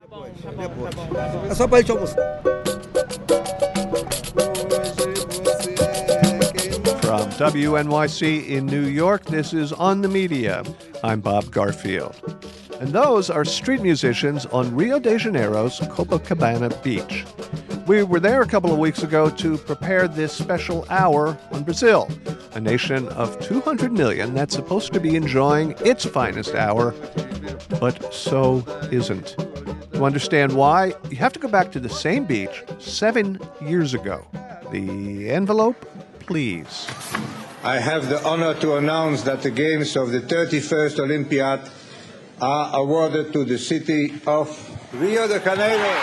É só pra gente almoçar. From WNYC in New York, this is On the Media. I'm Bob Garfield. And those are street musicians on Rio de Janeiro's Copacabana Beach. We were there a couple of weeks ago to prepare this special hour on Brazil, a nation of 200 million that's supposed to be enjoying its finest hour, but so isn't. To understand why, you have to go back to the same beach 7 years ago. The envelope, please. I have the honor to announce that the games of the 31st Olympiad are awarded to the city of Rio de Janeiro.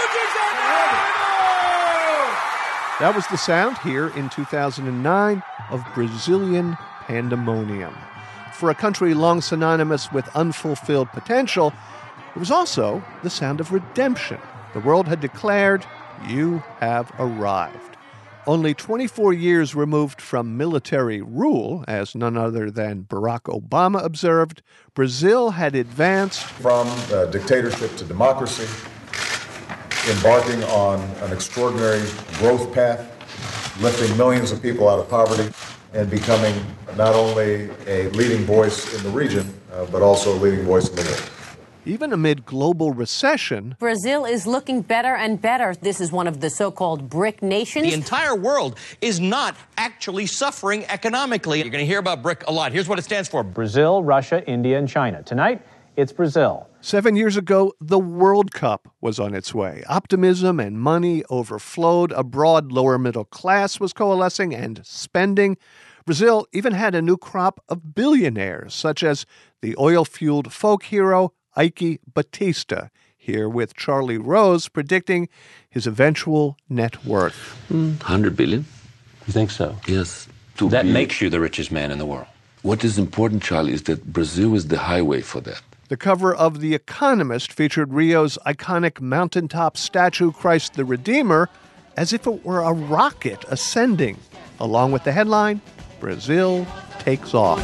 That was the sound here in 2009 of Brazilian pandemonium. For a country long synonymous with unfulfilled potential, it was also the sound of redemption. The world had declared, "You have arrived." Only 24 years removed from military rule, as none other than Barack Obama observed, Brazil had advanced from dictatorship to democracy, embarking on an extraordinary growth path, lifting millions of people out of poverty, and becoming not only a leading voice in the region, but also a leading voice in the world. Even amid global recession, Brazil is looking better and better. This is one of the so-called BRIC nations. The entire world is not actually suffering economically. You're going to hear about BRIC a lot. Here's what it stands for. Brazil, Russia, India, and China. Tonight, it's Brazil. 7 years ago, the World Cup was on its way. Optimism and money overflowed. A broad lower middle class was coalescing and spending. Brazil even had a new crop of billionaires, such as the oil-fueled folk hero Ike Batista, here with Charlie Rose predicting his eventual net worth. 100 billion. You think so? Yes. That makes you the richest man in the world. What is important, Charlie, is that Brazil is the highway for that. The cover of The Economist featured Rio's iconic mountaintop statue, Christ the Redeemer, as if it were a rocket ascending, along with the headline, "Brazil takes off."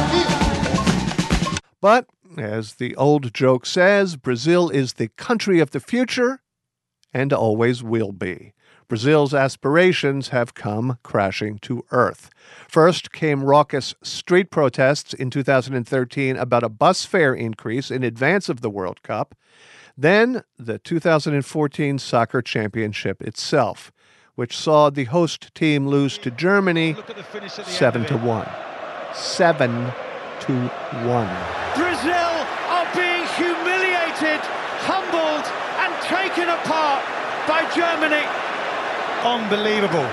But as the old joke says, Brazil is the country of the future and always will be. Brazil's aspirations have come crashing to earth. First came raucous street protests in 2013 about a bus fare increase in advance of the World Cup. Then the 2014 soccer championship itself, which saw the host team lose to Germany 7-1. 7-1. Brazil are being humiliated, humbled, and taken apart by Germany. Unbelievable.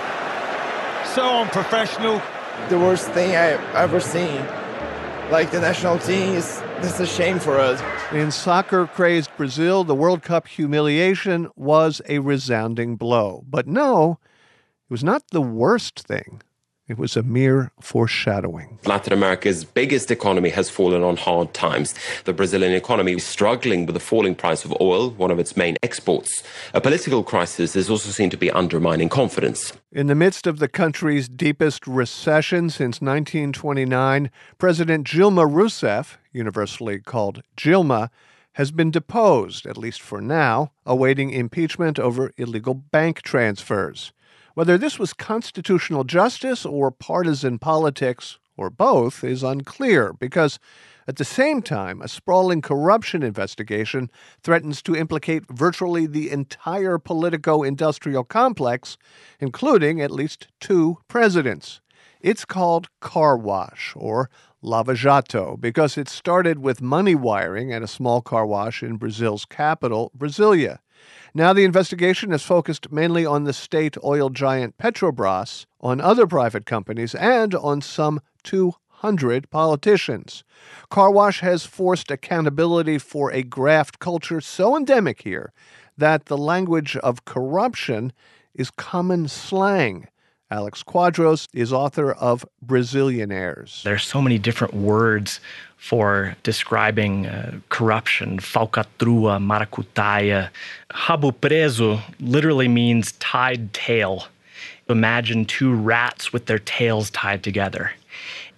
So unprofessional. The worst thing I've ever seen. Like, the national team this is a shame for us. In soccer-crazed Brazil, the World Cup humiliation was a resounding blow. But no, it was not the worst thing. It was a mere foreshadowing. Latin America's biggest economy has fallen on hard times. The Brazilian economy is struggling with the falling price of oil, one of its main exports. A political crisis is also seen to be undermining confidence. In the midst of the country's deepest recession since 1929, President Dilma Rousseff, universally called Dilma, has been deposed, at least for now, awaiting impeachment over illegal bank transfers. Whether this was constitutional justice or partisan politics, or both, is unclear, because at the same time, a sprawling corruption investigation threatens to implicate virtually the entire politico-industrial complex, including at least 2 presidents. It's called Car Wash, or Lava Jato, because it started with money wiring at a small car wash in Brazil's capital, Brasilia. Now the investigation is focused mainly on the state oil giant Petrobras, on other private companies, and on some 200 politicians. Car Wash has forced accountability for a graft culture so endemic here that the language of corruption is common slang. Alex Quadros is author of Brazilianaires. There's so many different words for describing corruption. Falcatrua, maracutaia. Rabo preso literally means tied tail. Imagine 2 rats with their tails tied together.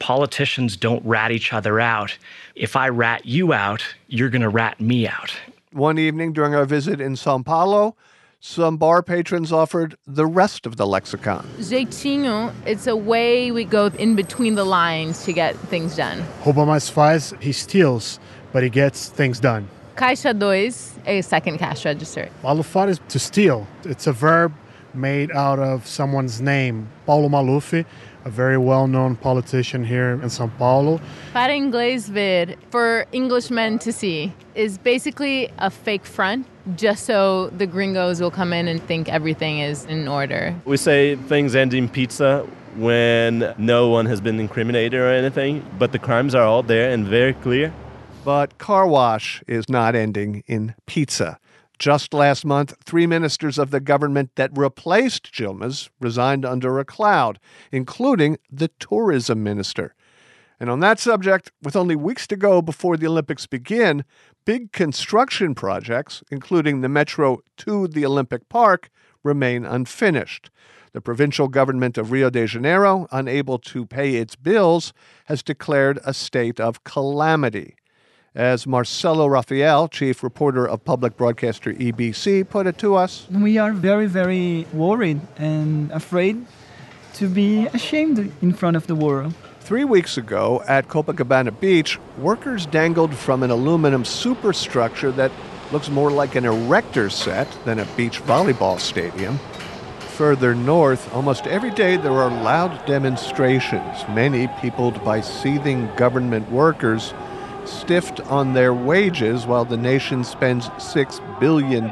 Politicians don't rat each other out. If I rat you out, you're going to rat me out. One evening during our visit in São Paulo, some bar patrons offered the rest of the lexicon. Jeitinho, it's a way we go in between the lines to get things done. Rouba mais faz, he steals, but he gets things done. Caixa 2, a second cash register. Malufar is to steal. It's a verb made out of someone's name. Paulo Maluf, a very well-known politician here in São Paulo. Para inglês ver, for Englishmen to see, is basically a fake front, just so the gringos will come in and think everything is in order. We say things end in pizza when no one has been incriminated or anything, but the crimes are all there and very clear. But car wash is not ending in pizza. Just last month, 3 ministers of the government that replaced Dilma's resigned under a cloud, including the tourism minister. And on that subject, with only weeks to go before the Olympics begin, big construction projects, including the metro to the Olympic Park, remain unfinished. The provincial government of Rio de Janeiro, unable to pay its bills, has declared a state of calamity. As Marcelo Rafael, chief reporter of public broadcaster EBC, put it to us, we are very, very worried and afraid to be ashamed in front of the world. 3 weeks ago at Copacabana Beach, workers dangled from an aluminum superstructure that looks more like an erector set than a beach volleyball stadium. Further north, almost every day there are loud demonstrations, many peopled by seething government workers stiffed on their wages while the nation spends $6 billion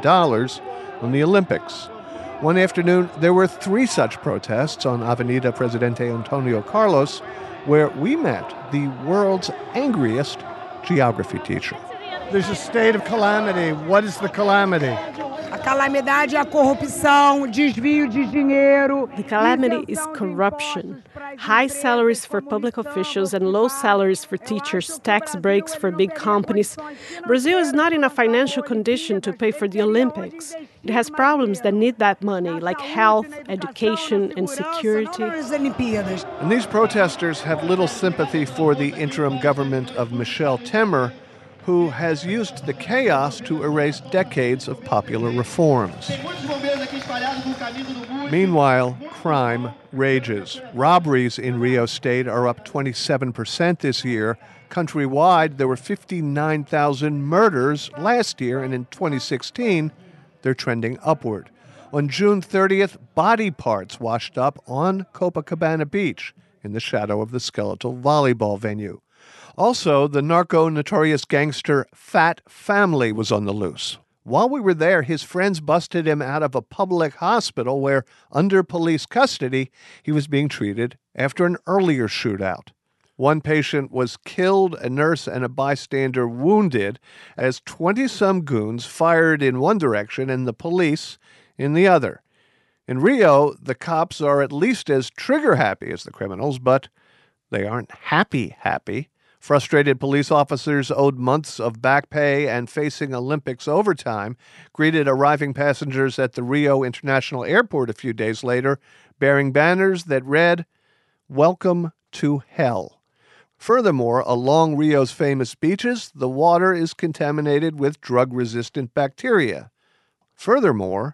on the Olympics. One afternoon, there were 3 such protests on Avenida Presidente Antonio Carlos, where we met the world's angriest geography teacher. There's a state of calamity. What is the calamity? A calamidade é a corrupção, desvio de dinheiro. The calamity is corruption. High salaries for public officials and low salaries for teachers, tax breaks for big companies. Brazil is not in a financial condition to pay for the Olympics. It has problems that need that money, like health, education, and security. And these protesters have little sympathy for the interim government of Michel Temer, who has used the chaos to erase decades of popular reforms. Meanwhile, crime rages. Robberies in Rio State are up 27% this year. Countrywide, there were 59,000 murders last year, and in 2016, they're trending upward. On June 30th, body parts washed up on Copacabana Beach in the shadow of the skeletal volleyball venue. Also, the narco-notorious gangster Fat Family was on the loose. While we were there, his friends busted him out of a public hospital where, under police custody, he was being treated after an earlier shootout. One patient was killed, a nurse and a bystander wounded, as 20-some goons fired in one direction and the police in the other. In Rio, the cops are at least as trigger-happy as the criminals, but they aren't happy. Frustrated police officers owed months of back pay and facing Olympics overtime greeted arriving passengers at the Rio International Airport a few days later, bearing banners that read, "Welcome to Hell." Furthermore, along Rio's famous beaches, the water is contaminated with drug-resistant bacteria. Furthermore,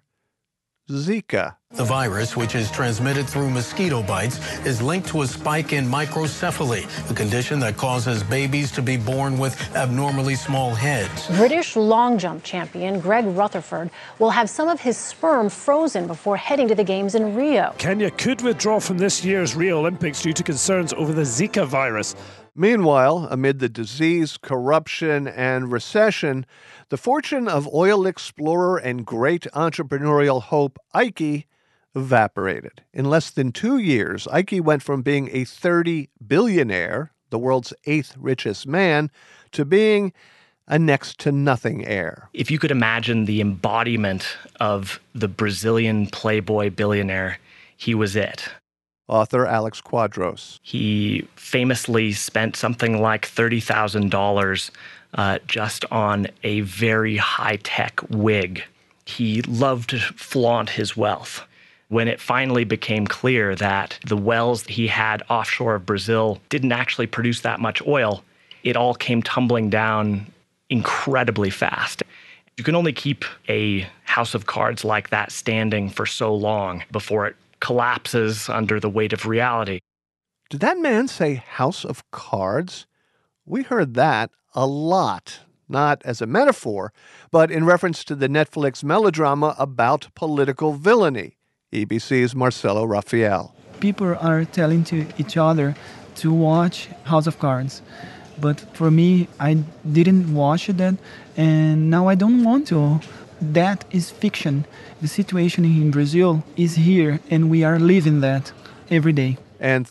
Zika. The virus, which is transmitted through mosquito bites, is linked to a spike in microcephaly, a condition that causes babies to be born with abnormally small heads. British long jump champion Greg Rutherford will have some of his sperm frozen before heading to the Games in Rio. Kenya could withdraw from this year's Rio Olympics due to concerns over the Zika virus. Meanwhile, amid the disease, corruption, and recession, the fortune of oil explorer and great entrepreneurial hope Ike evaporated. In less than 2 years, Ike went from being a 30 billionaire, the world's 8th richest man, to being a next-to-nothing heir. If you could imagine the embodiment of the Brazilian playboy billionaire, he was it. Author Alex Quadros. He famously spent something like $30,000 just on a very high-tech wig. He loved to flaunt his wealth. When it finally became clear that the wells he had offshore of Brazil didn't actually produce that much oil, it all came tumbling down incredibly fast. You can only keep a house of cards like that standing for so long before it collapses under the weight of reality. Did that man say house of cards? We heard that a lot, not as a metaphor, but in reference to the Netflix melodrama about political villainy. EBC's Marcelo Rafael. People are telling to each other to watch House of Cards. But for me, I didn't watch that, and now I don't want to. That is fiction. The situation in Brazil is here, and we are living that every day. And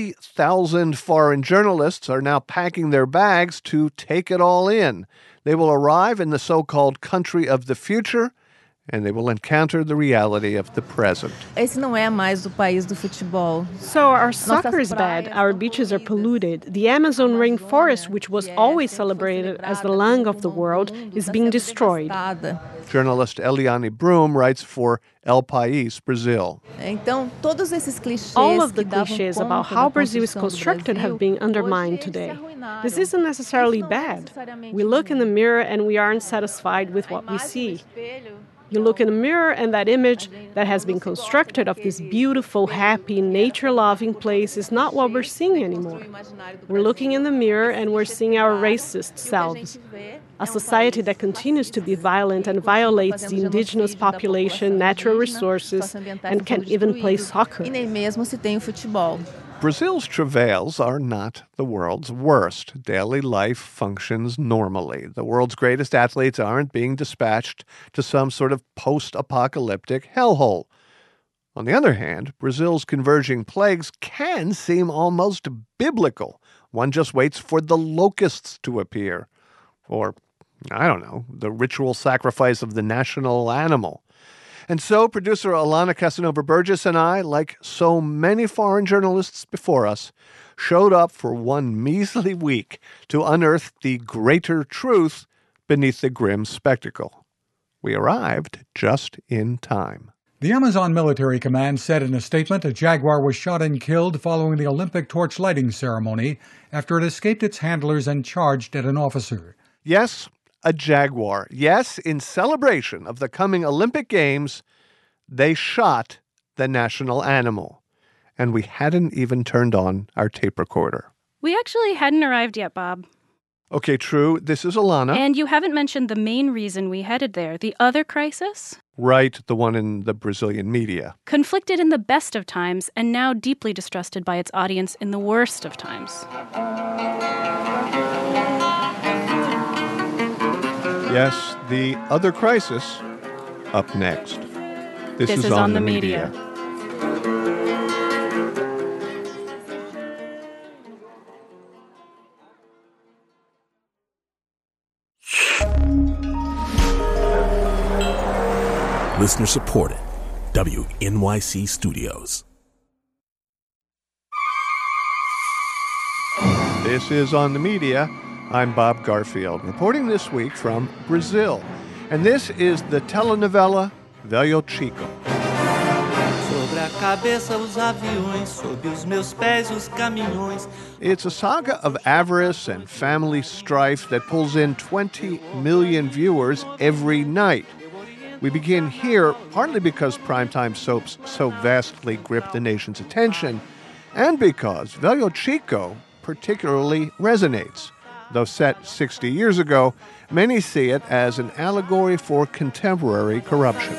30,000 foreign journalists are now packing their bags to take it all in. They will arrive in the so-called country of the future, and they will encounter the reality of the present. Esse não é mais o país do futebol. So our soccer is bad, our beaches are polluted. The Amazon rainforest, which was always celebrated as the lung of the world, is being destroyed. Journalist Eliane Brum writes for El País, Brazil. Então, todos esses clichês All of the clichés about how Brazil is constructed have been undermined today. This isn't necessarily bad. We look in the mirror and we aren't satisfied with what we see. You look in the mirror and that image that has been constructed of this beautiful, happy, nature-loving place is not what we're seeing anymore. We're looking in the mirror and we're seeing our racist selves. A society that continues to be violent and violates the indigenous population, natural resources, and can't even play soccer. E nem mesmo se tem o futebol. Brazil's travails are not the world's worst. Daily life functions normally. The world's greatest athletes aren't being dispatched to some sort of post-apocalyptic hellhole. On the other hand, Brazil's converging plagues can seem almost biblical. One just waits for the locusts to appear. Or, I don't know, the ritual sacrifice of the national animal. And so producer Alana Casanova-Burgess and I, like so many foreign journalists before us, showed up for one measly week to unearth the greater truth beneath the grim spectacle. We arrived just in time. The Amazon Military Command said in a statement a Jaguar was shot and killed following the Olympic torch lighting ceremony after it escaped its handlers and charged at an officer. Yes, a Jaguar. Yes, in celebration of the coming Olympic Games, they shot the national animal. And we hadn't even turned on our tape recorder. We actually hadn't arrived yet, Bob. Okay, true. This is Alana. And you haven't mentioned the main reason we headed there, the other crisis? Right, the one in the Brazilian media. Conflicted in the best of times and now deeply distrusted by its audience in the worst of times. Yes, the other crisis, up next. This is on the media. Listener supported. WNYC Studios. This is On the Media. I'm Bob Garfield, reporting this week from Brazil. And this is the telenovela Velho Chico. It's a saga of avarice and family strife that pulls in 20 million viewers every night. We begin here partly because primetime soaps so vastly grip the nation's attention, and because Velho Chico particularly resonates. Though set 60 years ago, many see it as an allegory for contemporary corruption.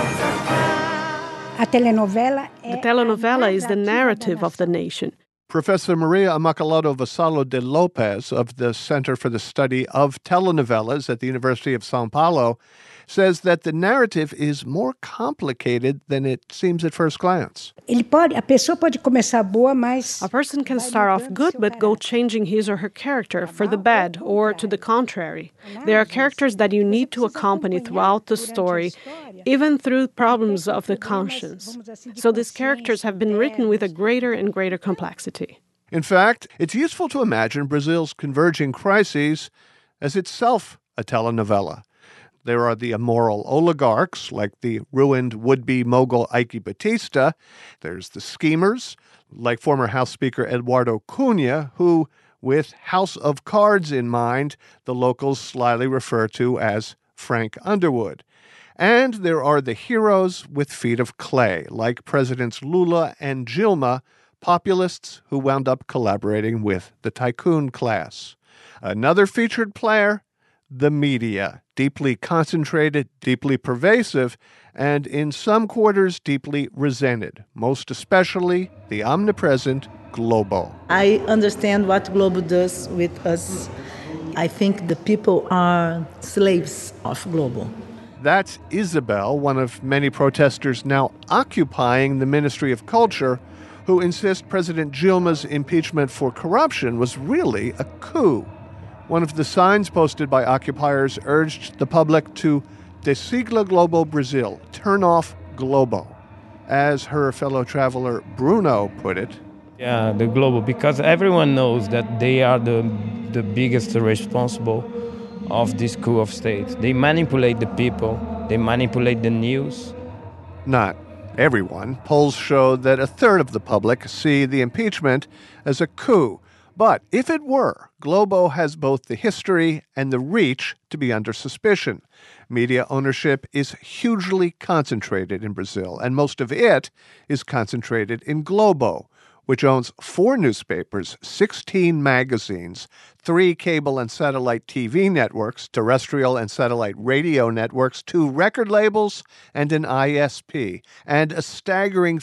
The telenovela is the narrative of the nation. Professor Maria Immaculado Vasallo de Lopez of the Center for the Study of Telenovelas at the University of São Paulo says that the narrative is more complicated than it seems at first glance. A person can start off good but go changing his or her character for the bad or to the contrary. There are characters that you need to accompany throughout the story, even through problems of the conscience. So these characters have been written with a greater and greater complexity. In fact, it's useful to imagine Brazil's converging crises as itself a telenovela. There are the immoral oligarchs, like the ruined would-be mogul Ike Batista. There's the schemers, like former House Speaker Eduardo Cunha, who, with House of Cards in mind, the locals slyly refer to as Frank Underwood. And there are the heroes with feet of clay, like Presidents Lula and Dilma, populists who wound up collaborating with the tycoon class. Another featured player, the media, deeply concentrated, deeply pervasive, and in some quarters deeply resented, most especially the omnipresent Globo. I understand what Globo does with us. I think the people are slaves of Globo. That's Isabel, one of many protesters now occupying the Ministry of Culture, who insist President Dilma's impeachment for corruption was really a coup. One of the signs posted by occupiers urged the public to Desigla Globo Brazil, turn off Globo. As her fellow traveler Bruno put it, yeah, the Globo, because everyone knows that they are the biggest responsible of this coup of state. They manipulate the people, they manipulate the news. Not everyone. Polls show that a third of the public see the impeachment as a coup. But if it were, Globo has both the history and the reach to be under suspicion. Media ownership is hugely concentrated in Brazil, and most of it is concentrated in Globo, which owns 4 newspapers, 16 magazines, 3 cable and satellite TV networks, terrestrial and satellite radio networks, 2 record labels, and an ISP, and a staggering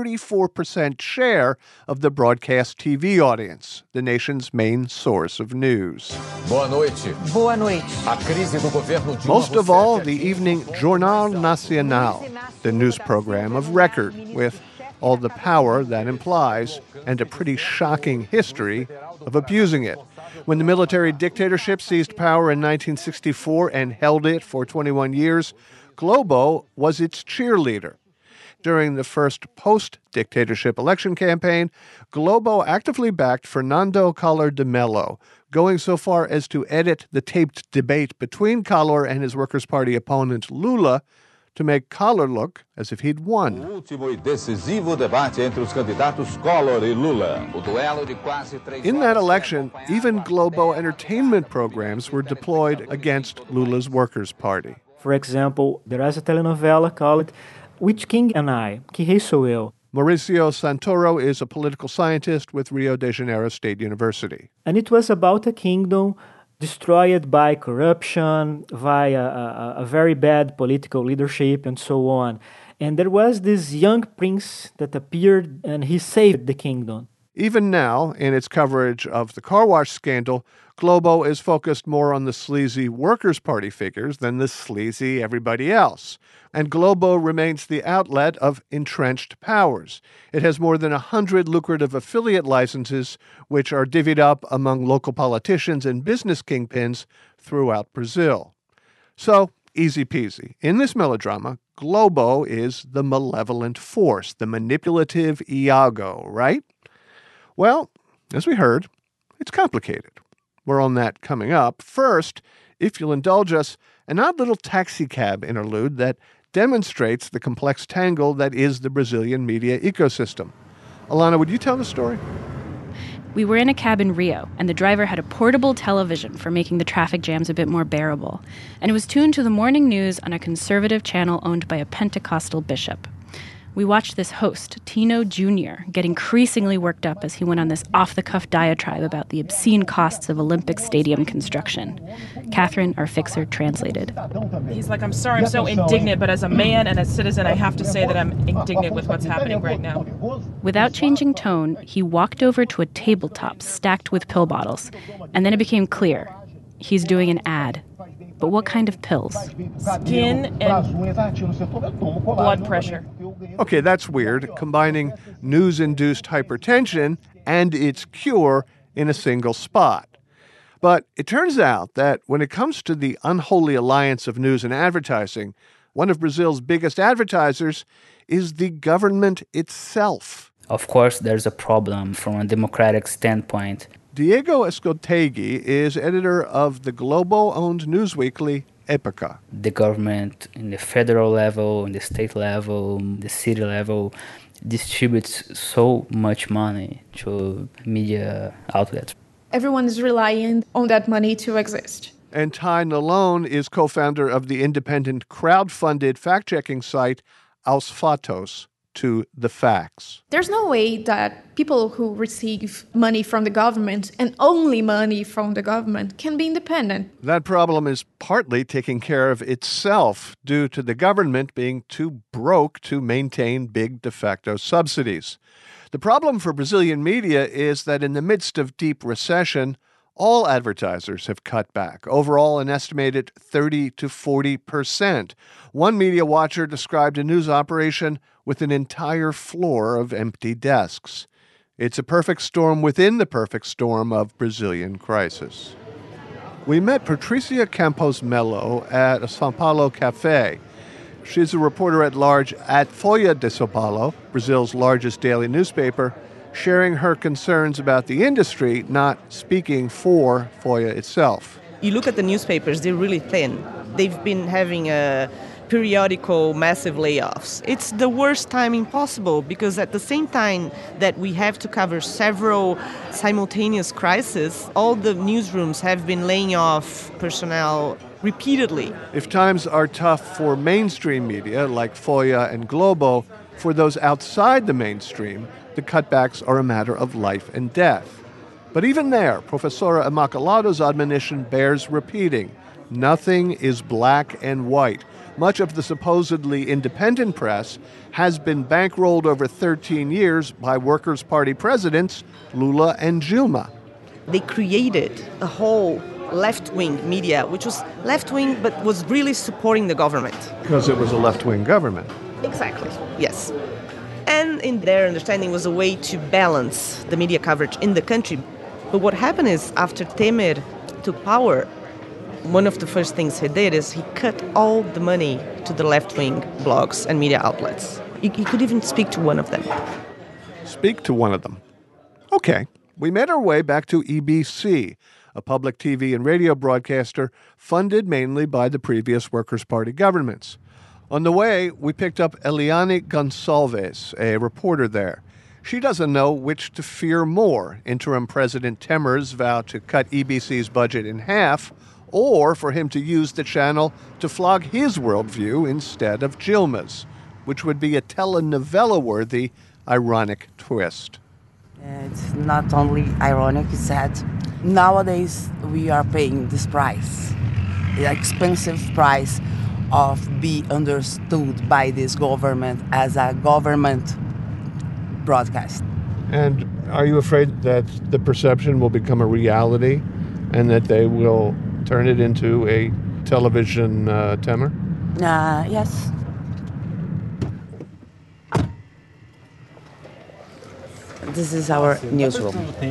34% share of the broadcast TV audience, the nation's main source of news. Boa noite. Boa noite. A crise do governo Dilma Most of all, the evening Jornal Nacional, the news program of record, with all the power that implies, and a pretty shocking history of abusing it. When the military dictatorship seized power in 1964 and held it for 21 years, Globo was its cheerleader. During the first post-dictatorship election campaign, Globo actively backed Fernando Collor de Mello, going so far as to edit the taped debate between Collor and his Workers' Party opponent Lula to make Collor look as if he'd won. O último e decisivo debate entre os candidatos Collor e Lula. O duelo de quase 3 In that election, even Globo entertainment programs were deployed against Lula's Workers' Party. For example, there is a telenovela called Which King Am I? Que Rei Sou Eu? Mauricio Santoro is a political scientist with Rio de Janeiro State University. And it was about a kingdom destroyed by corruption, via a very bad political leadership, and so on. And there was this young prince that appeared, and he saved the kingdom. Even now, in its coverage of the car wash scandal, Globo is focused more on the sleazy Workers' Party figures than the sleazy everybody else. And Globo remains the outlet of entrenched powers. It has more than 100 lucrative affiliate licenses, which are divvied up among local politicians and business kingpins throughout Brazil. So, easy peasy. In this melodrama, Globo is the malevolent force, the manipulative Iago, right? Well, as we heard, it's complicated. More on that coming up. First, if you'll indulge us, an odd little taxicab interlude that demonstrates the complex tangle that is the Brazilian media ecosystem. Alana, would you tell the story? We were in a cab in Rio, and the driver had a portable television for making the traffic jams a bit more bearable. And it was tuned to the morning news on a conservative channel owned by a Pentecostal bishop. We watched this host, Tino Jr., get increasingly worked up as he went on this off-the-cuff diatribe about the obscene costs of Olympic Stadium construction. Catherine, our fixer, translated. He's like, I'm sorry, I'm so indignant, but as a man and a citizen, I have to say that I'm indignant with what's happening right now. Without changing tone, he walked over to a tabletop stacked with pill bottles, and then it became clear. He's doing an ad. But what kind of pills? Skin and blood pressure. Okay, that's weird, combining news-induced hypertension and its cure in a single spot. But it turns out that when it comes to the unholy alliance of news and advertising, one of Brazil's biggest advertisers is the government itself. Of course, there's a problem from a democratic standpoint. Diego Escotegui is editor of the Globo-owned newsweekly Época. The government, in the federal level, in the state level, the city level, distributes so much money to media outlets. Everyone is relying on that money to exist. And Ty Nalone is co-founder of the independent crowd-funded fact-checking site Aos Fatos, to the facts. There's no way that people who receive money from the government and only money from the government can be independent. That problem is partly taking care of itself due to the government being too broke to maintain big de facto subsidies. The problem for Brazilian media is that in the midst of deep recession, all advertisers have cut back, overall an estimated 30 to 40%. One media watcher described a news operation with an entire floor of empty desks. It's a perfect storm within the perfect storm of Brazilian crisis. We met Patricia Campos Melo at a São Paulo cafe. She's a reporter at large at Folha de São Paulo, Brazil's largest daily newspaper, sharing her concerns about the industry, not speaking for Folha itself. You look at the newspapers, they're really thin. They've been having periodical massive layoffs. It's the worst timing possible because at the same time that we have to cover several simultaneous crises, all the newsrooms have been laying off personnel repeatedly. If times are tough for mainstream media like Folha and Globo, for those outside the mainstream, the cutbacks are a matter of life and death. But even there, Professora Immaculado's admonition bears repeating. Nothing is black and white. Much of the supposedly independent press has been bankrolled over 13 years by Workers' Party presidents Lula and Dilma. They created a whole left-wing media, which was left-wing but was really supporting the government. Because it was a left-wing government. Exactly, yes. And in their understanding was a way to balance the media coverage in the country. But what happened is after Temer took power, one of the first things he did is he cut all the money to the left-wing blogs and media outlets. You could even speak to one of them. Speak to one of them. Okay. We made our way back to EBC, a public TV and radio broadcaster funded mainly by the previous Workers' Party governments. On the way, we picked up Eliane Gonçalves, a reporter there. She doesn't know which to fear more, interim President Temer's vow to cut EBC's budget in half, or for him to use the channel to flog his worldview instead of Dilma's, which would be a telenovela-worthy, ironic twist. It's not only ironic, it's that nowadays we are paying this price, the expensive price of being understood by this government as a government broadcast. And are you afraid that the perception will become a reality and that they will turn it into a television Temer? Yes. This is our newsroom.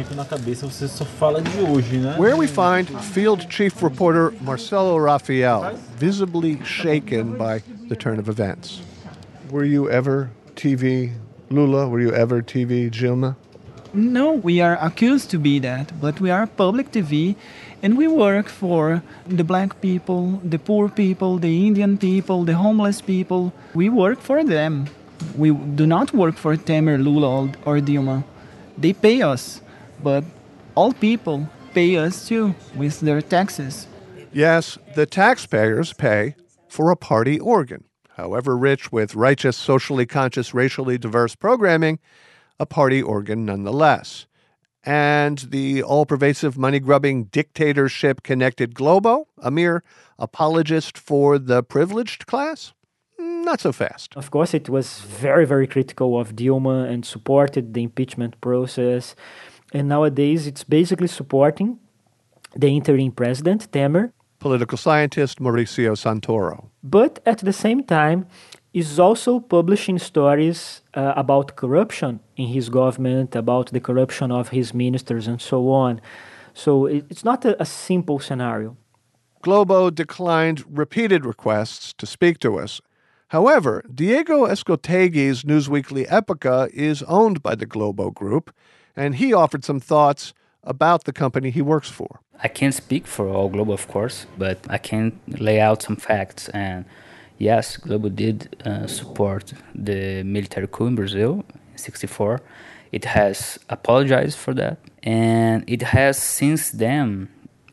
Where we find Field Chief Reporter Marcelo Rafael, visibly shaken by the turn of events. Were you ever TV Lula? Were you ever TV Dilma? No, we are accused to be that, but we are public TV, and we work for the black people, the poor people, the Indian people, the homeless people. We work for them. We do not work for Temer, Lula, or Dilma. They pay us, but all people pay us too with their taxes. Yes, the taxpayers pay for a party organ. However rich with righteous, socially conscious, racially diverse programming, a party organ nonetheless. And the all-pervasive, money-grubbing, dictatorship-connected Globo, a mere apologist for the privileged class? Not so fast. Of course, it was very, very critical of Dilma and supported the impeachment process. And nowadays, it's basically supporting the interim president, Temer. Political scientist Mauricio Santoro. But at the same time, is also publishing stories about corruption in his government, about the corruption of his ministers and so on. So it's not a simple scenario. Globo declined repeated requests to speak to us. However, Diego Escotegi's newsweekly Epoca is owned by the Globo Group, and he offered some thoughts about the company he works for. I can't speak for all Globo, of course, but I can lay out some facts. And yes, Globo did support the military coup in Brazil in 1964. It has apologized for that, and it has since then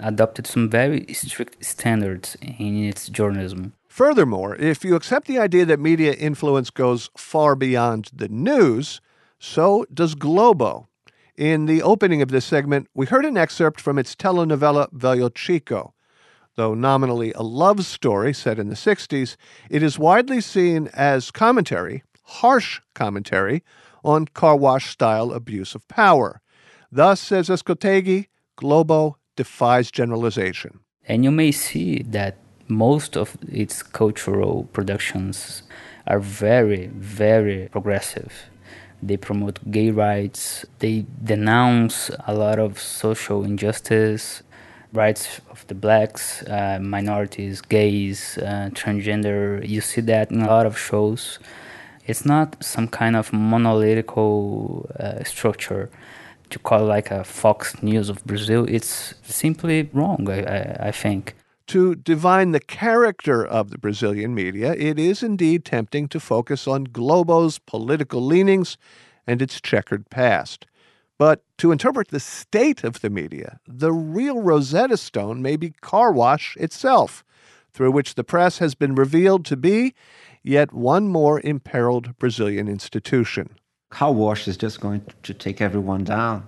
adopted some very strict standards in its journalism. Furthermore, if you accept the idea that media influence goes far beyond the news, so does Globo. In the opening of this segment, we heard an excerpt from its telenovela Velho Chico. Though nominally a love story set in the 60s, it is widely seen as commentary, harsh commentary, on car wash-style abuse of power. Thus, says Escotegui, Globo defies generalization. And you may see that most of its cultural productions are very, very progressive. They promote gay rights, they denounce a lot of social injustice, rights of the blacks, minorities, gays, transgender. You see that in a lot of shows. It's not some kind of monolithical structure to call like a Fox News of Brazil. It's simply wrong, I think. To divine the character of the Brazilian media, it is indeed tempting to focus on Globo's political leanings and its checkered past. But to interpret the state of the media, the real Rosetta Stone may be Car Wash itself, through which the press has been revealed to be yet one more imperiled Brazilian institution. Car Wash is just going to take everyone down.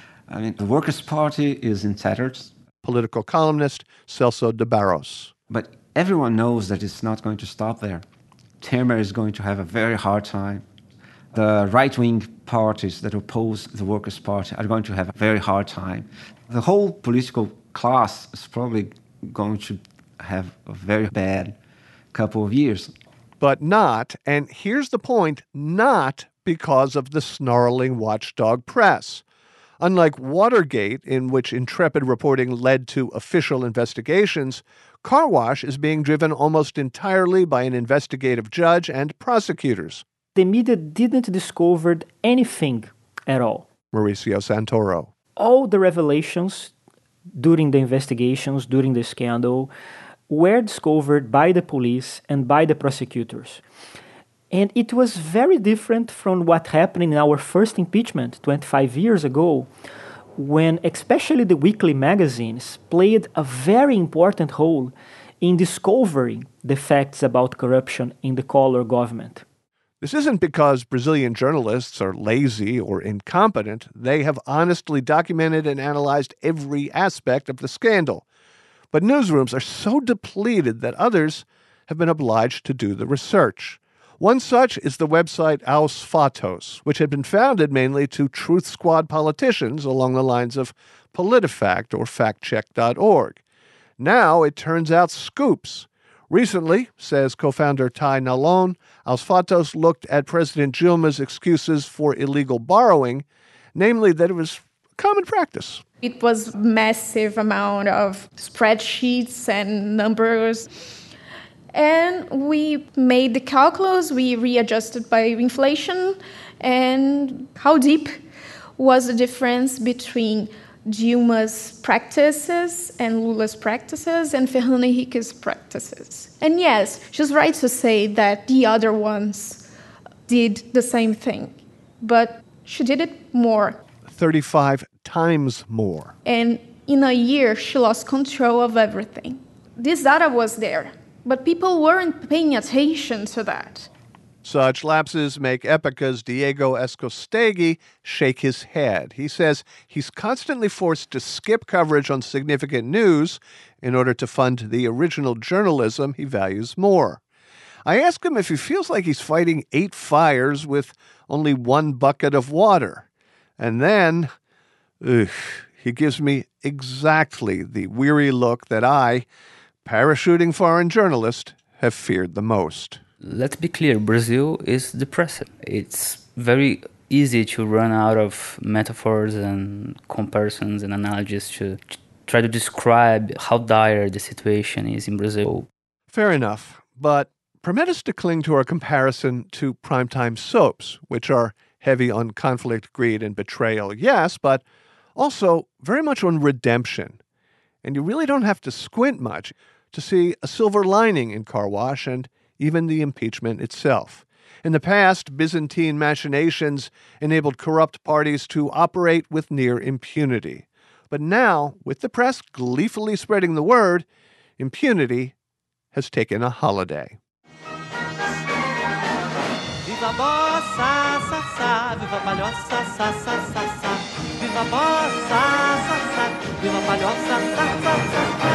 I mean, the Workers' Party is in tatters. Political columnist Celso de Barros. But everyone knows that it's not going to stop there. Temer is going to have a very hard time. The right-wing parties that oppose the Workers' Party are going to have a very hard time. The whole political class is probably going to have a very bad couple of years. But not, and here's the point, not because of the snarling watchdog press. Unlike Watergate, in which intrepid reporting led to official investigations, Car Wash is being driven almost entirely by an investigative judge and prosecutors. The media didn't discover anything at all. Mauricio Santoro. All the revelations during the investigations, during the scandal, were discovered by the police and by the prosecutors. And it was very different from what happened in our first impeachment 25 years ago, when especially the weekly magazines played a very important role in discovering the facts about corruption in the Collor government. This isn't because Brazilian journalists are lazy or incompetent. They have honestly documented and analyzed every aspect of the scandal. But newsrooms are so depleted that others have been obliged to do the research. One such is the website Aos Fatos, which had been founded mainly to Truth Squad politicians along the lines of PolitiFact or factcheck.org. Now it turns out scoops. Recently, says co-founder Ty Nalon, Aos Fatos looked at President Dilma's excuses for illegal borrowing, namely that it was common practice. It was massive amount of spreadsheets and numbers. And we made the calculus, we readjusted by inflation, and how deep was the difference between Dilma's practices and Lula's practices and Fernando Henrique's practices. And yes, she's right to say that the other ones did the same thing, but she did it more. 35 times more. And in a year, she lost control of everything. This data was there, but people weren't paying attention to that. Such lapses make Epica's Diego Escotegui shake his head. He says he's constantly forced to skip coverage on significant news in order to fund the original journalism he values more. I ask him if he feels like he's fighting 8 fires with only 1 bucket of water. And then, he gives me exactly the weary look that I, parachuting foreign journalist, have feared the most. Let's be clear, Brazil is depressing. It's very easy to run out of metaphors and comparisons and analogies to try to describe how dire the situation is in Brazil. Fair enough, but permit us to cling to our comparison to primetime soaps, which are heavy on conflict, greed, and betrayal, yes, but also very much on redemption. And you really don't have to squint much to see a silver lining in Car Wash and even the impeachment itself. In the past, Byzantine machinations enabled corrupt parties to operate with near impunity. But now, with the press gleefully spreading the word, impunity has taken a holiday. Viva bossa, sa, sa, viva palhoça, sa, sa, sa, sa. Viva bossa, sa, sa, viva palhoça, sa, sa, sa, sa.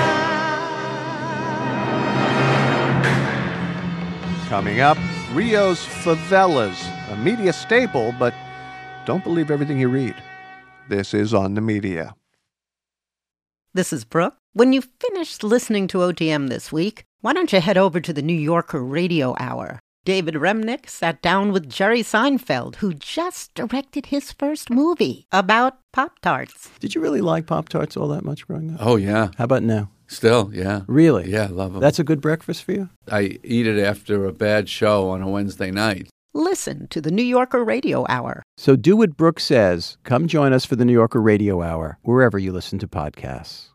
Coming up, Rio's favelas, a media staple, but don't believe everything you read. This is On the Media. This is Brooke. When you've finished listening to OTM this week, why don't you head over to the New Yorker Radio Hour? David Remnick sat down with Jerry Seinfeld, who just directed his first movie about Pop-Tarts. Did you really like Pop-Tarts all that much growing up? Oh, yeah. How about now? Still, yeah. Really? Yeah, love them. That's a good breakfast for you? I eat it after a bad show on a Wednesday night. Listen to the New Yorker Radio Hour. So do what Brooke says. Come join us for the New Yorker Radio Hour, wherever you listen to podcasts.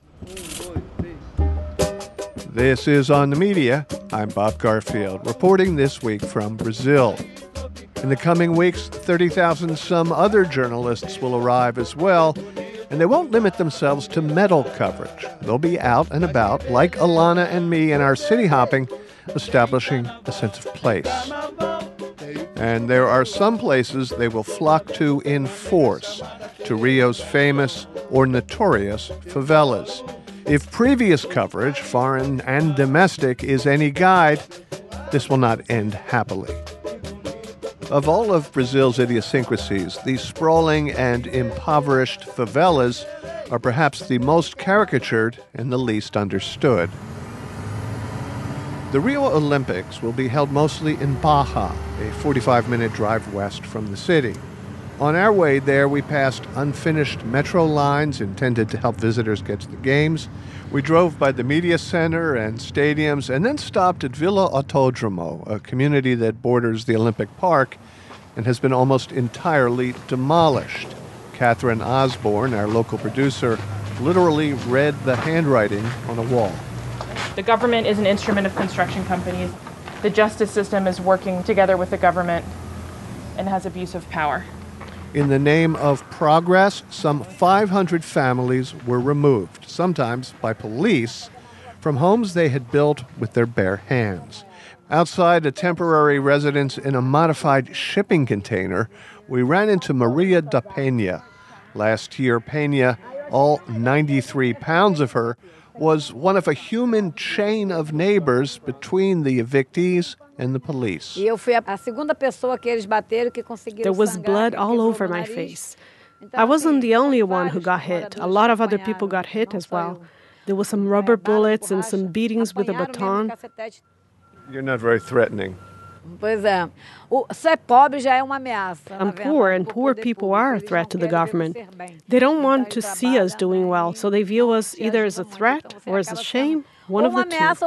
This is On the Media. I'm Bob Garfield, reporting this week from Brazil. In the coming weeks, 30,000 some other journalists will arrive as well, and they won't limit themselves to medal coverage. They'll be out and about, like Alana and me in our city hopping, establishing a sense of place. And there are some places they will flock to in force, to Rio's famous or notorious favelas. If previous coverage, foreign and domestic, is any guide, this will not end happily. Of all of Brazil's idiosyncrasies, the sprawling and impoverished favelas are perhaps the most caricatured and the least understood. The Rio Olympics will be held mostly in Barra, a 45-minute drive west from the city. On our way there, we passed unfinished metro lines intended to help visitors get to the games. We drove by the media center and stadiums and then stopped at Vila Autódromo, a community that borders the Olympic Park and has been almost entirely demolished. Catherine Osborne, our local producer, literally read the handwriting on a wall. The government is an instrument of construction companies. The justice system is working together with the government and has abuse of power. In the name of progress, some 500 families were removed, sometimes by police, from homes they had built with their bare hands. Outside a temporary residence in a modified shipping container, we ran into Maria da Penha. Last year, Penha, all 93 pounds of her, was one of a human chain of neighbors between the evictees and the police. There was blood all over my face. I wasn't the only one who got hit. A lot of other people got hit as well. There were some rubber bullets and some beatings with a baton. You're not very threatening. I'm poor, and poor people are a threat to the government. They don't want to see us doing well, so they view us either as a threat or as a shame, one of the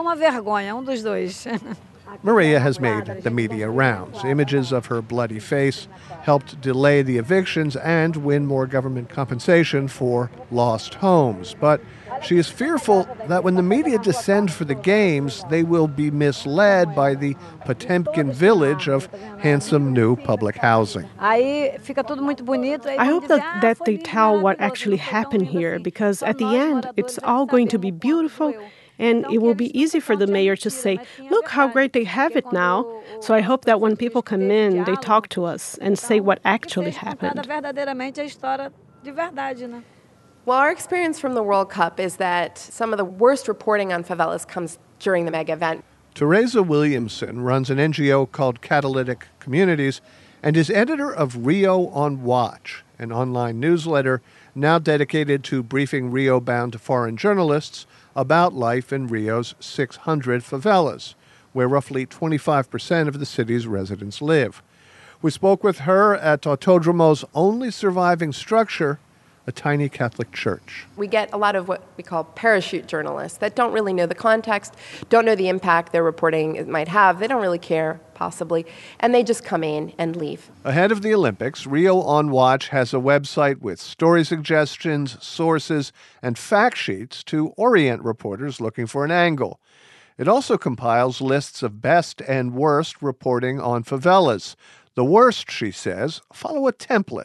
two. Maria has made the media rounds. Images of her bloody face helped delay the evictions and win more government compensation for lost homes. But she is fearful that when the media descend for the games, they will be misled by the Potemkin village of handsome new public housing. I hope that they tell what actually happened here, because at the end, it's all going to be beautiful. And it will be easy for the mayor to say, look how great they have it now. So I hope that when people come in, they talk to us and say what actually happened. Well, our experience from the World Cup is that some of the worst reporting on favelas comes during the mega event. Teresa Williamson runs an NGO called Catalytic Communities and is editor of Rio on Watch, an online newsletter now dedicated to briefing Rio-bound foreign journalists about life in Rio's 600 favelas, where roughly 25% of the city's residents live. We spoke with her at Autódromo's only surviving structure, a tiny Catholic church. We get a lot of what we call parachute journalists that don't really know the context, don't know the impact their reporting might have. They don't really care, possibly, and they just come in and leave. Ahead of the Olympics, Rio on Watch has a website with story suggestions, sources, and fact sheets to orient reporters looking for an angle. It also compiles lists of best and worst reporting on favelas. The worst, she says, follow a template.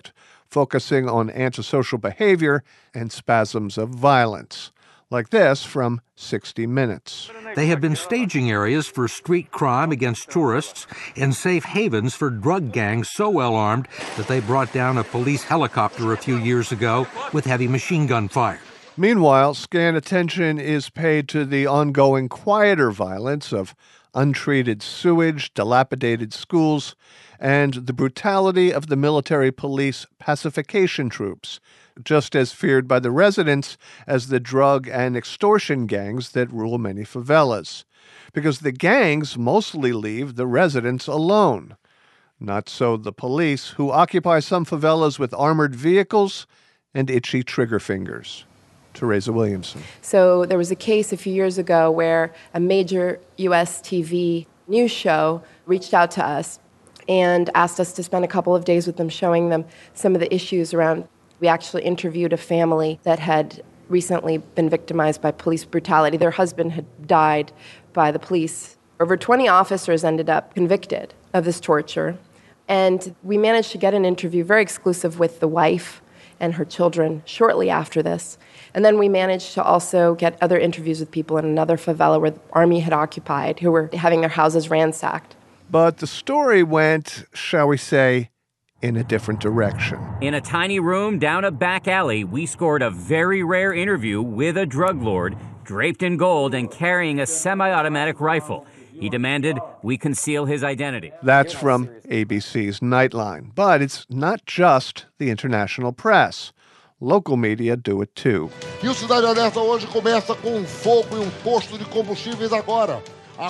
focusing on antisocial behavior and spasms of violence. Like this from 60 Minutes. They have been staging areas for street crime against tourists and safe havens for drug gangs so well armed that they brought down a police helicopter a few years ago with heavy machine gun fire. Meanwhile, scant attention is paid to the ongoing quieter violence of untreated sewage, dilapidated schools, and the brutality of the military police pacification troops, just as feared by the residents as the drug and extortion gangs that rule many favelas, because the gangs mostly leave the residents alone. Not so the police, who occupy some favelas with armored vehicles and itchy trigger fingers. Teresa Williamson. So there was a case a few years ago where a major U.S. TV news show reached out to us and asked us to spend a couple of days with them showing them some of the issues around. We actually interviewed a family that had recently been victimized by police brutality. Their husband had died by the police. Over 20 officers ended up convicted of this torture. And we managed to get an interview very exclusive with the wife and her children shortly after this. And then we managed to also get other interviews with people in another favela where the army had occupied, who were having their houses ransacked. But the story went, shall we say, in a different direction. In a tiny room down a back alley, we scored a very rare interview with a drug lord, draped in gold and carrying a semi-automatic rifle. He demanded we conceal his identity. That's from ABC's Nightline. But it's not just the international press. Local media do it too. E o Cidade Alerta hoje começa com fogo em posto de combustíveis agora.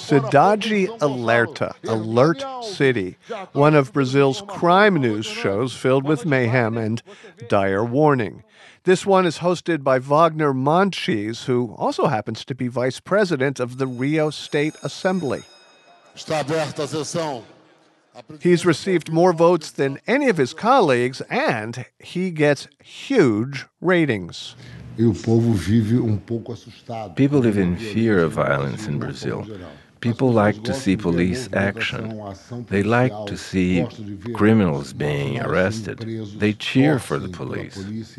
Cidade Alerta, Alert City, one of Brazil's crime news shows filled with mayhem and dire warning. This one is hosted by Wagner Montes, who also happens to be vice president of the Rio State Assembly. Está aberta a sessão. He's received more votes than any of his colleagues, and he gets huge ratings. People live in fear of violence in Brazil. People like to see police action. They like to see criminals being arrested. They cheer for the police.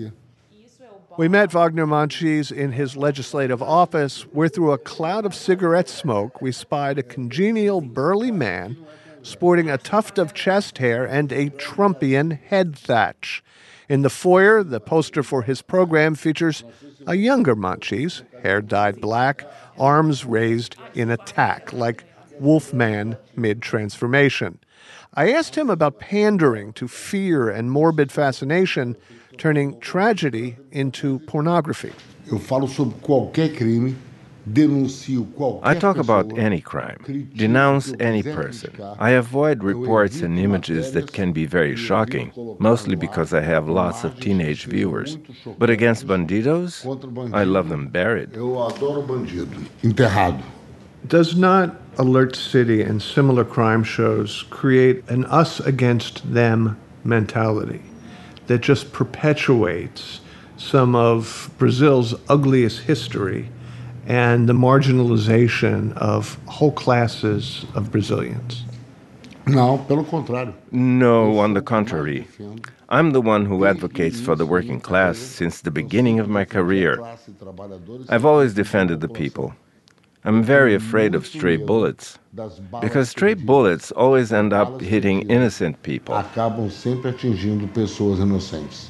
We met Wagner Montes in his legislative office, where through a cloud of cigarette smoke we spied a congenial burly man sporting a tuft of chest hair and a Trumpian head thatch. In the foyer, the poster for his program features a younger Montes, hair dyed black, arms raised in attack, like Wolfman mid-transformation. I asked him about pandering to fear and morbid fascination, turning tragedy into pornography. Eu falo sobre qualquer crime, denuncio qualquer I talk about any crime, denounce any person. I avoid reports and images that can be very shocking, mostly because I have lots of teenage viewers. But against bandidos, I love them buried. Eu adoro bandido, enterrado. Does not Alert City and similar crime shows create an us against them mentality that just perpetuates some of Brazil's ugliest history and the marginalization of whole classes of Brazilians? Não, pelo contrário. No, on the contrary. I'm the one who advocates for the working class since the beginning of my career. I've always defended the people. I'm very afraid of stray bullets, because stray bullets always end up hitting innocent people. Acabam sempre atingindo pessoas inocentes.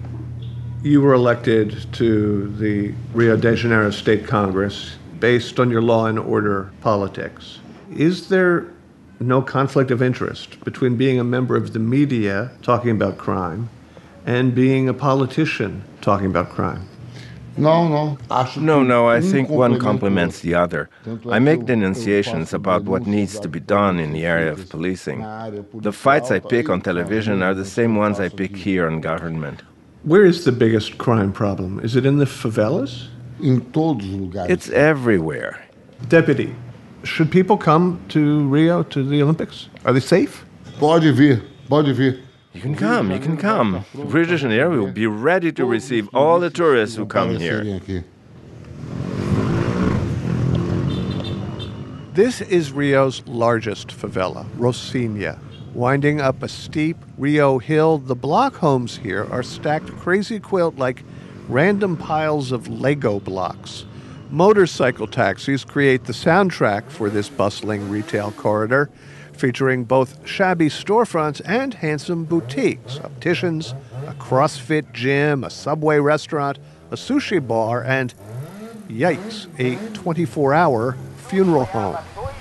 You were elected to the Rio de Janeiro State Congress based on your law and order politics. Is there no conflict of interest between being a member of the media talking about crime and being a politician talking about crime? No, I think one complements the other. I make denunciations about what needs to be done in the area of policing. The fights I pick on television are the same ones I pick here on government. Where is the biggest crime problem? Is it in the favelas? Em todos os lugares. It's everywhere. Deputy, should people come to Rio, to the Olympics? Are they safe? Pode vir. You can come. Rio de Janeiro will be ready to receive all the tourists who come here. This is Rio's largest favela, Rocinha. Winding up a steep Rio hill, the block homes here are stacked crazy quilt like random piles of Lego blocks. Motorcycle taxis create the soundtrack for this bustling retail corridor, featuring both shabby storefronts and handsome boutiques, opticians, a CrossFit gym, a Subway restaurant, a sushi bar, and, yikes, a 24-hour funeral home.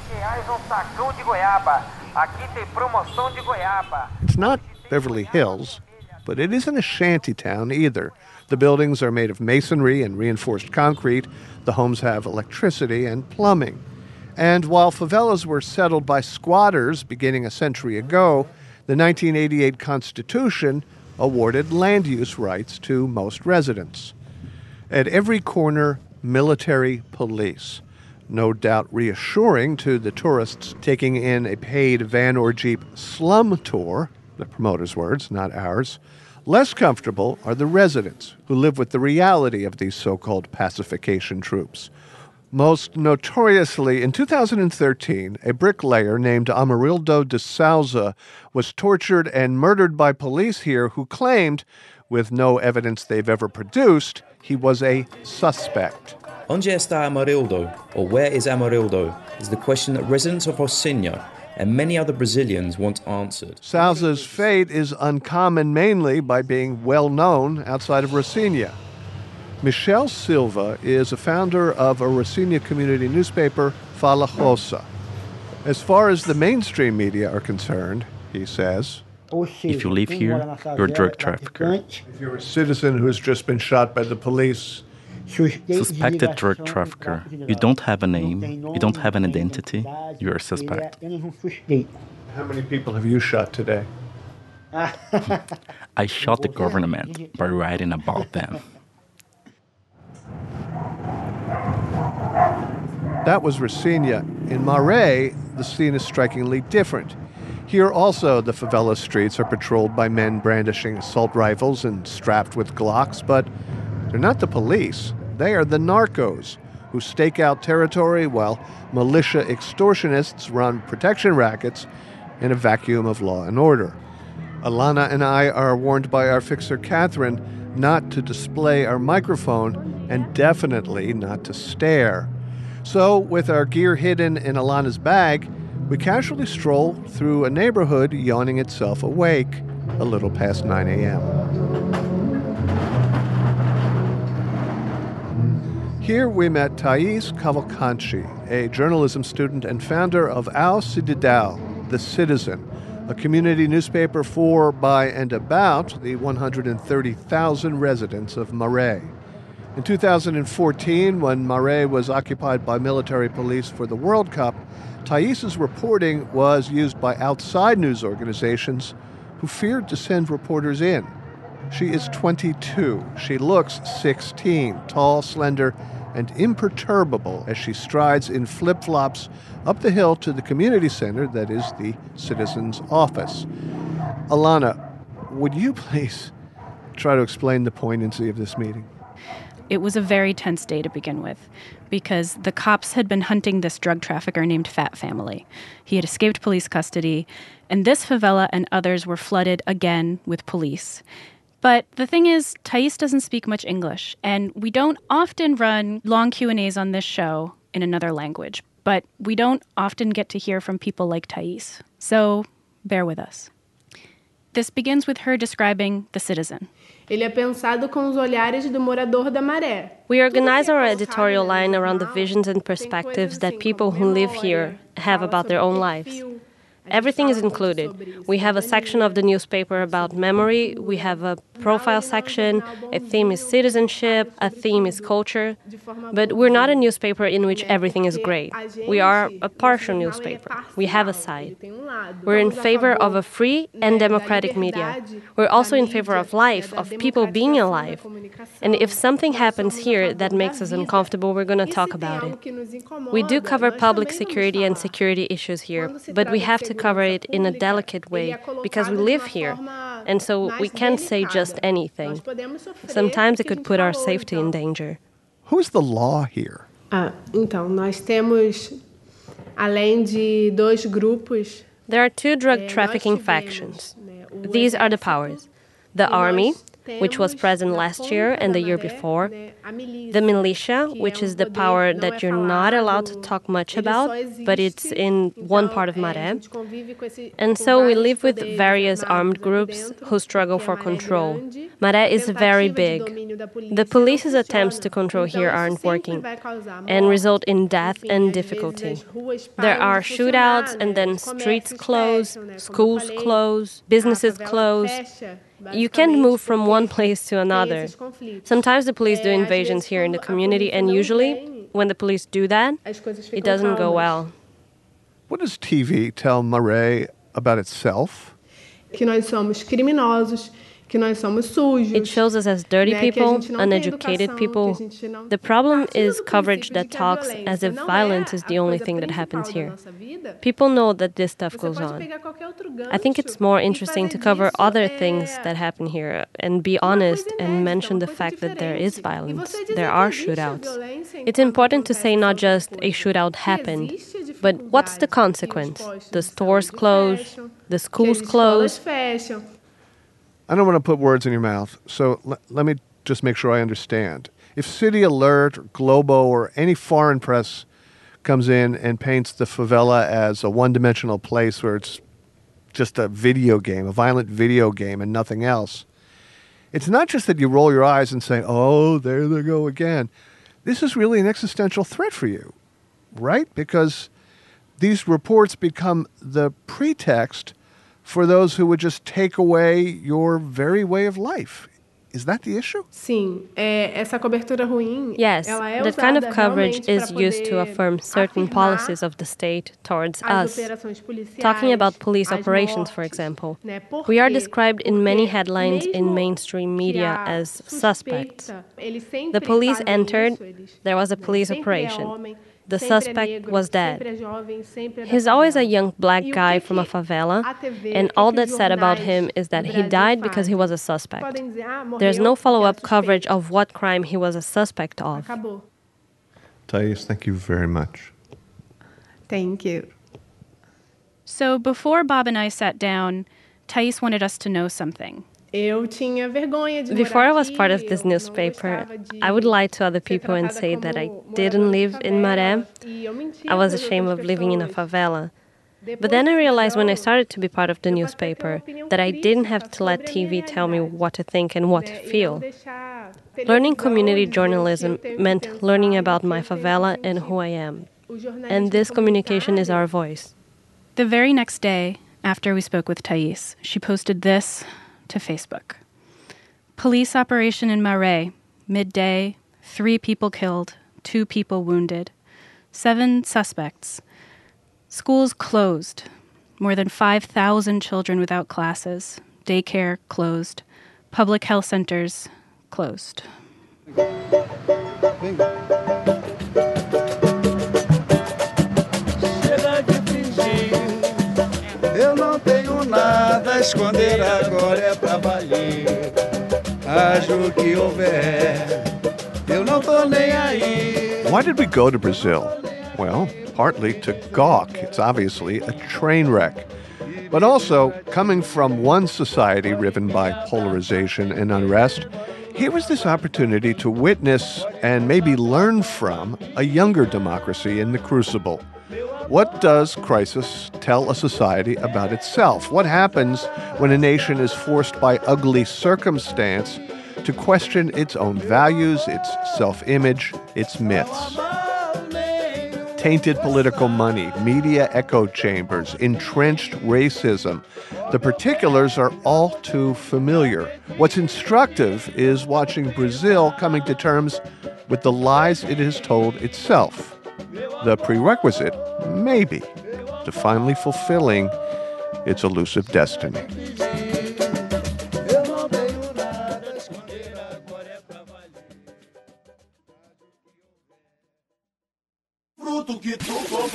It's not Beverly Hills, but it isn't a shanty town either. The buildings are made of masonry and reinforced concrete. The homes have electricity and plumbing. And while favelas were settled by squatters beginning a century ago, the 1988 Constitution awarded land use rights to most residents. At every corner, military police. No doubt reassuring to the tourists taking in a paid van or jeep slum tour, the promoter's words, not ours. Less comfortable are the residents who live with the reality of these so-called pacification troops. Most notoriously, in 2013, a bricklayer named Amarildo de Souza was tortured and murdered by police here who claimed, with no evidence they've ever produced, he was a suspect. Onde está Amarildo, or where is Amarildo, is the question that residents of Rocinha and many other Brazilians want answered. Souza's fate is uncommon mainly by being well known outside of Rocinha. Michel Silva is a founder of a Rocinha community newspaper, Fala Roça. As far as the mainstream media are concerned, he says, if you live here, you're a drug trafficker. If you're a citizen who has just been shot by the police, suspected drug trafficker. You don't have a name, you don't have an identity, you're a suspect. How many people have you shot today? I shot the government by writing about them. That was Rocinha. In Maré, the scene is strikingly different. Here also, the favela streets are patrolled by men brandishing assault rifles and strapped with Glocks, but they're not the police. They are the narcos, who stake out territory while militia extortionists run protection rackets in a vacuum of law and order. Alana and I are warned by our fixer, Catherine, not to display our microphone and definitely not to stare. So, with our gear hidden in Alana's bag, we casually stroll through a neighborhood yawning itself awake a little past 9 a.m. Here we met Thais Cavalcanti, a journalism student and founder of A Cidadão, The Citizen, a community newspaper for, by, and about the 130,000 residents of Maré. In 2014, when Maré was occupied by military police for the World Cup, Thais's reporting was used by outside news organizations who feared to send reporters in. She is 22. She looks 16, tall, slender, and imperturbable as she strides in flip-flops up the hill to the community center that is the Citizen's office. Alana, would you please try to explain the poignancy of this meeting? It was a very tense day to begin with, because the cops had been hunting this drug trafficker named Fat Family. He had escaped police custody, and this favela and others were flooded again with police. But the thing is, Thais doesn't speak much English, and we don't often run long Q&As on this show in another language, but we don't often get to hear from people like Thais. So bear with us. This begins with her describing The Citizen. Ele é pensado com os olhares do morador da Maré. We organize our editorial line around the visions and perspectives that people who live here have about their own lives. Everything is included. We have a section of the newspaper about memory, we have a profile section, a theme is citizenship, a theme is culture. But we're not a newspaper in which everything is great. We are a partial newspaper. We have a side. We're in favor of a free and democratic media. We're also in favor of life, of people being alive. And if something happens here that makes us uncomfortable, we're going to talk about it. We do cover public security and security issues here, but we have to cover it in a delicate way because we live here, and so we can't say just anything. Sometimes it could put our safety in danger. Who's the law here? Então, nós temos, além de dois grupos There are two drug trafficking factions. These are the powers. The army, which was present last year and the year before. The militia, which is the power that you're not allowed to talk much about, but it's in one part of Maré. And so we live with various armed groups who struggle for control. Maré is very big. The police's attempts to control here aren't working and result in death and difficulty. There are shootouts and then streets close, schools close, businesses close. You can't move from one place to another. Sometimes the police do invasions here in the community, and usually, when the police do that, it doesn't go well. What does TV tell Maré about itself? Que nós somos criminosos, que nós somos sujos. It shows us as dirty people, uneducated people. The problem is coverage that talks as if violence is the only thing that happens here. People know that this stuff goes on. I think it's more interesting to cover other things that happen here and be honest and mention the fact that there is violence. There are shootouts. It's important to say not just a shootout happened, but what's the consequence? The stores close, the schools close. I don't want to put words in your mouth, so let me just make sure I understand. If City Alert, Globo, or any foreign press comes in and paints the favela as a one-dimensional place where it's just a video game, a violent video game and nothing else, it's not just that you roll your eyes and say, oh, there they go again. This is really an existential threat for you, right? Because these reports become the pretext for those who would just take away your very way of life. Is that the issue? Sim, essa cobertura ruim. Yes, that kind of coverage is used to affirm certain policies of the state towards us. Talking about police operations, for example. We are described in many headlines in mainstream media as suspects. The police entered, there was a police operation. The suspect was dead. He's always a young black guy from a favela, and all that's said about him is that he died because he was a suspect. There's no follow-up coverage of what crime he was a suspect of. Thais, thank you very much. Thank you. So before Bob and I sat down, Thais wanted us to know something. Before I was part of this newspaper, I would lie to other people and say that I didn't live in Maré. I was ashamed of living in a favela. But then I realized when I started to be part of the newspaper that I didn't have to let TV tell me what to think and what to feel. Learning community journalism meant learning about my favela and who I am. And this communication is our voice. The very next day, after we spoke with Thais, she posted this to Facebook. Police operation in Maré, midday, 3 people killed, 2 people wounded, 7 suspects. Schools closed, more than 5,000 children without classes, daycare closed, public health centers closed. Eu não tenho nada a esconder, agora é pra valer. Haja o que houver, eu não tô nem aí. Why did we go to Brazil? Well, partly to gawk. It's obviously a train wreck. But also, coming from one society riven by polarization and unrest, here was this opportunity to witness and maybe learn from a younger democracy in the crucible. What does crisis tell a society about itself? What happens when a nation is forced by ugly circumstance to question its own values, its self-image, its myths? Tainted political money, media echo chambers, entrenched racism. The particulars are all too familiar. What's instructive is watching Brazil coming to terms with the lies it has told itself. The prerequisite, maybe, to finally fulfilling its elusive destiny. Fruto que tu for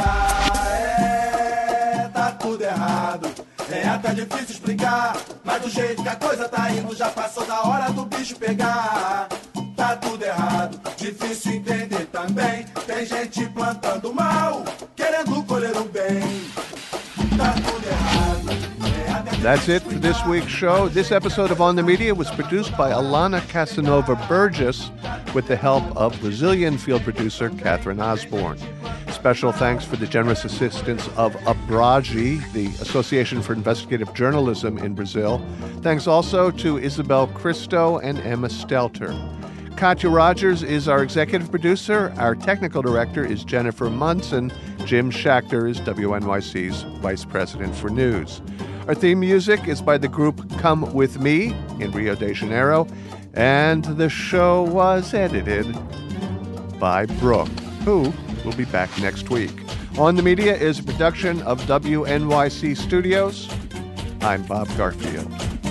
plantar, tá tudo errado. Até difícil explicar, mas do jeito que a coisa tá indo, já passou da hora do bicho pegar. Tá tudo errado, difícil entender também. Tem gente plantando mal, querendo colher o bem. That's it for this week's show. This episode of On the Media was produced by Alana Casanova Burgess with the help of Brazilian field producer Catherine Osborne. Special thanks for the generous assistance of ABRAGE, the Association for Investigative Journalism in Brazil. Thanks also to Isabel Cristo and Emma Stelter. Katya Rogers is our executive producer. Our technical director is Jennifer Munson. Jim Schachter is WNYC's vice president for news. Our theme music is by the group Come With Me in Rio de Janeiro. And the show was edited by Brooke, who will be back next week. On the Media is a production of WNYC Studios. I'm Bob Garfield.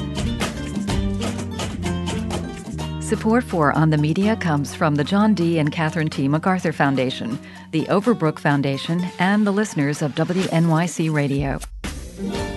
Support for On the Media comes from the John D. and Catherine T. MacArthur Foundation, the Overbrook Foundation, and the listeners of WNYC Radio.